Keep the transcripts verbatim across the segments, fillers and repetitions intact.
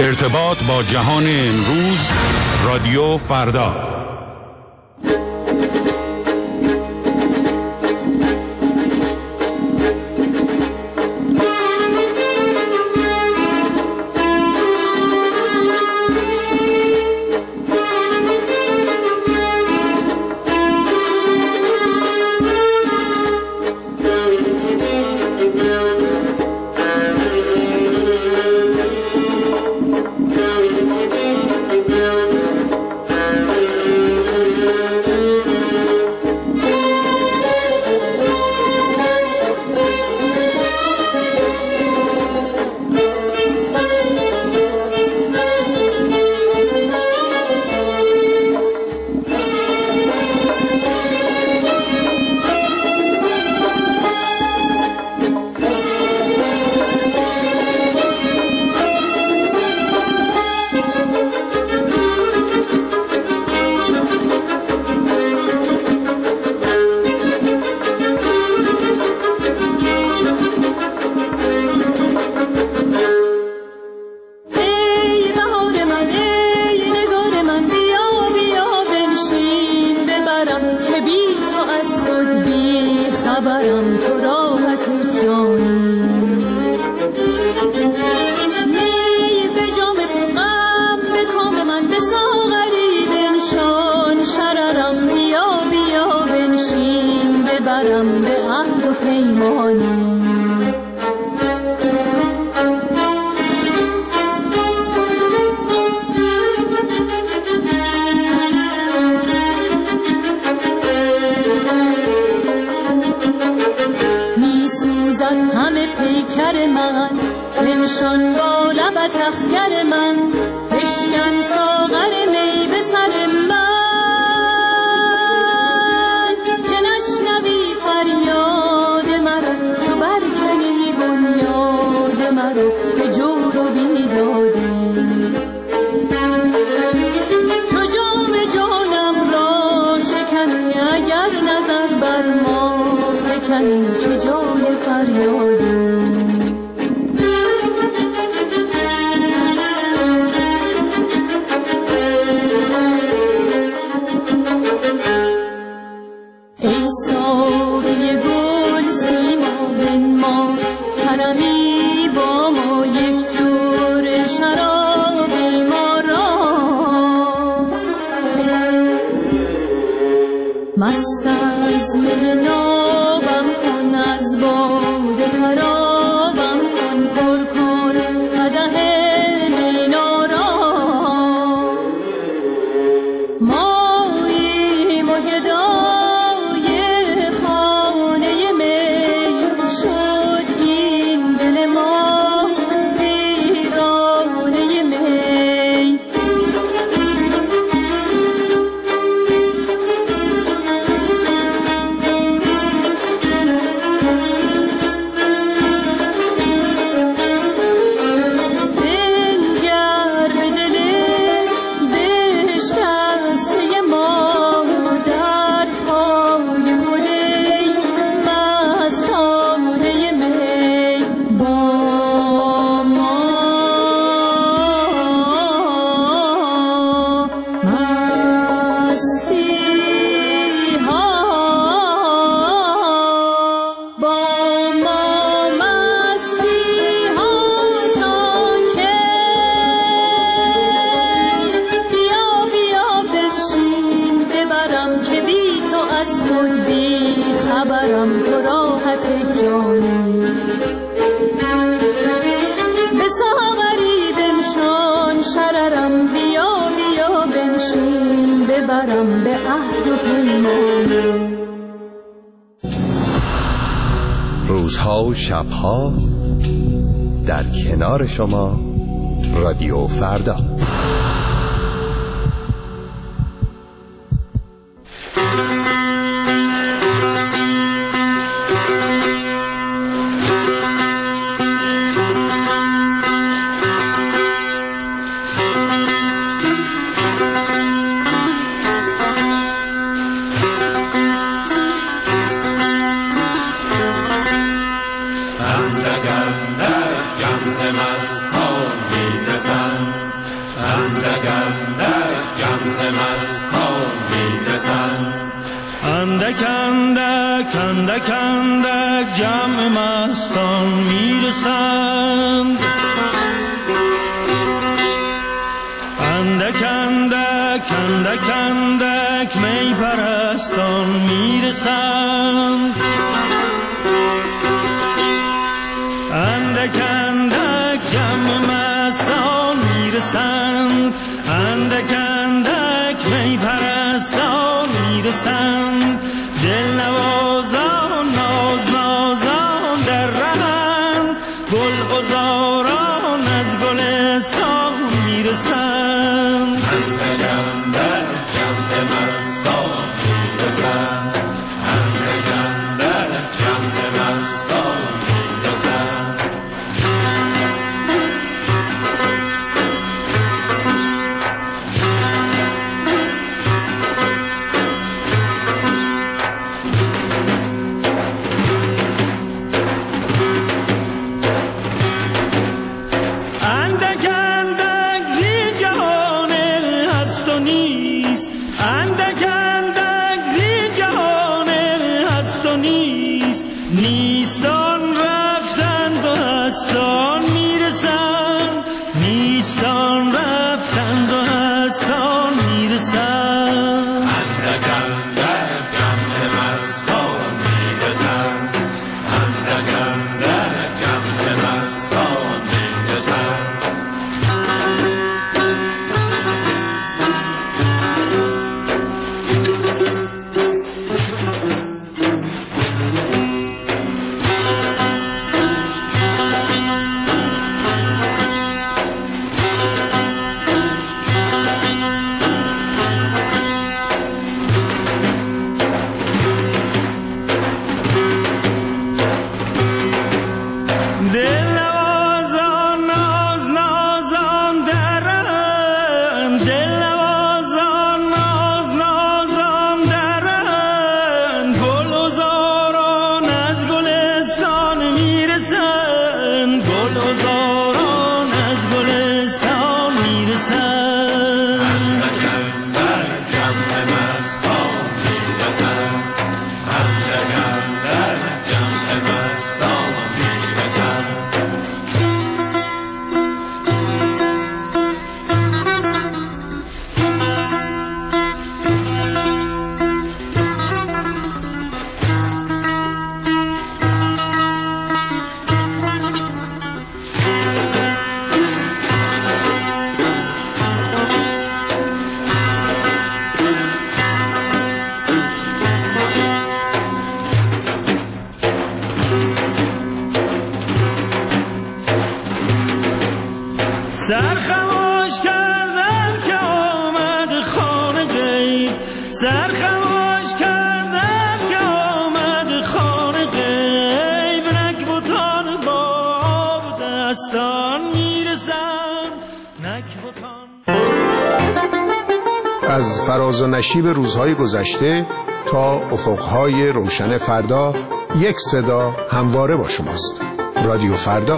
ارتباط با جهان امروز، رادیو فردا. روزها و شبها در کنار شما، رادیو فردا. جمع مستان میرسم میرسند. اندک اندک اندک اندک جمع مستان میرسند. اندک اندک اندک اندک می پرستان میرسند. اندک اندک جمع مستان میرسند. اندک اندک می پرستان میرسند. دل نوازان ناز نازان در رهند. گل غزاران از گلستان میرسند. اندک اندک جمع مستان میرسند. اندک اندک جمع مستان میرسند. نیستان رفتند و هستان میرسند. نیستان رفتند و هستان میرسند. اندک اندک جمع مستان میرسند. اندک اندک جمع مستان میرسند. سر خموش کردم که آمد خانه غیب. سر خموش کردم که آمد خانه غیب. نک بتان با آب دستان میرسن. نک بتان. از فراز و نشیب روزهای گذشته تا افقهای روشن فردا، یک صدا همواره با شماست. رادیو فردا.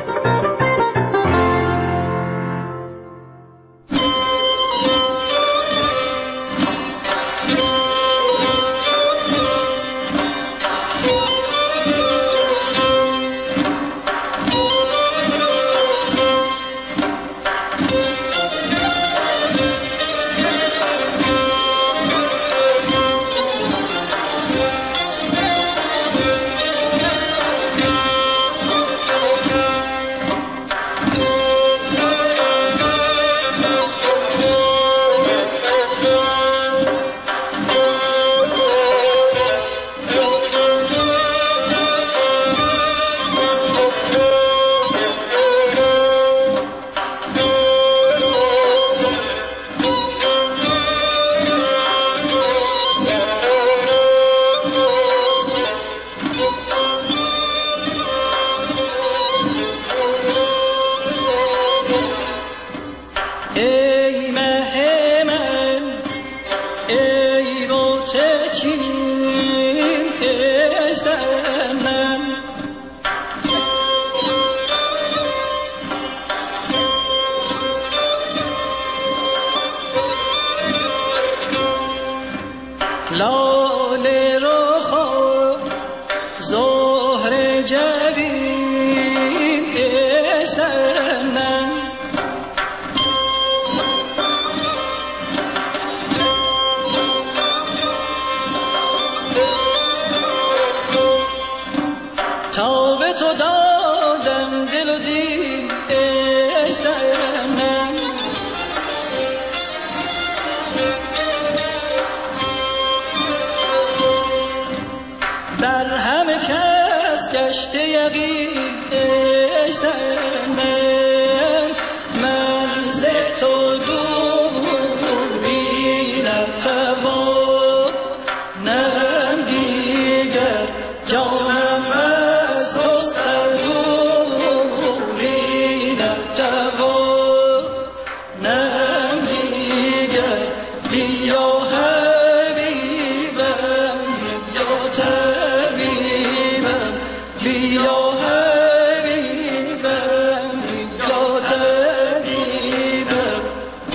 طبیبم.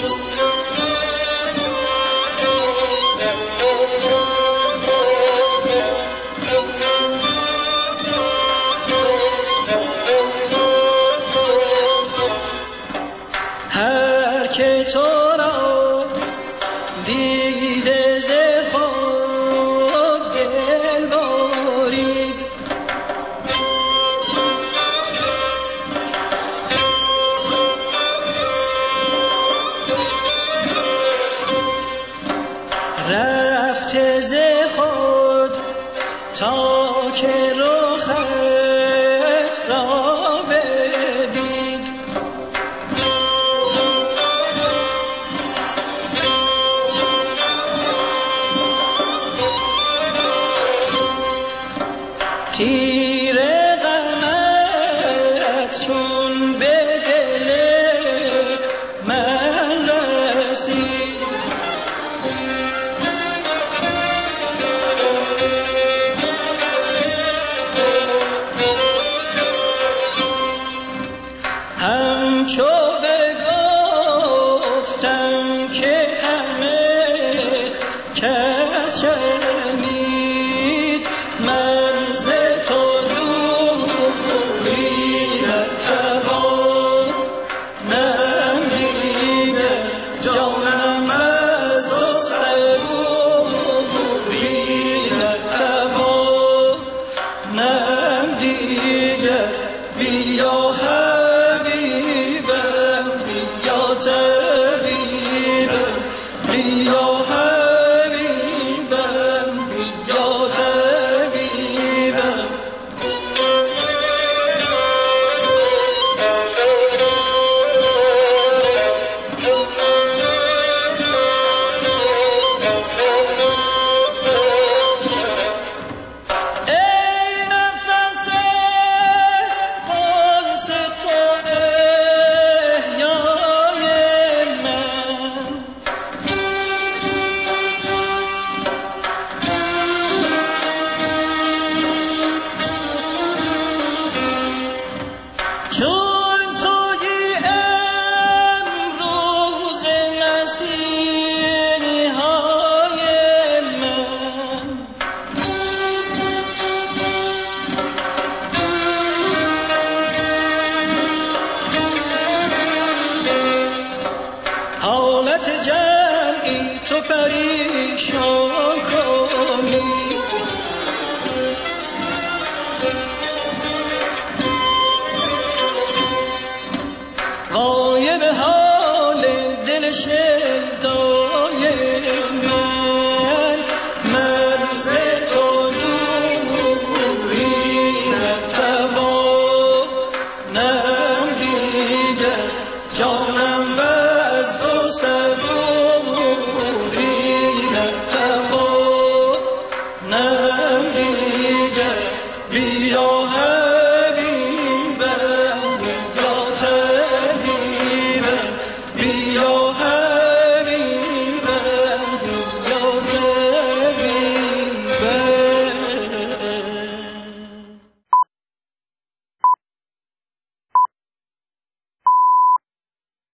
هر که تو را دیده ز خود دل برید، رفته ز خود تا که رخت را بدید. تیر غمت چون به دل من رسید، همچو بگفتم که همه کس شنید، من ز تو دوری نتوانم دیده، جانم از تو صبوری نتوانم دیده. بیا حبیبم، بیا طبیبم، بیا حبیبم، بیا طبیبم. ای نفس قدس تو احیای من، چون تویی امروز مسیحی های من. حالت جمعی تو پریشان کنی، غایب حال دل شیدای من، من ز تو دوری نتوانم دیگر، جانم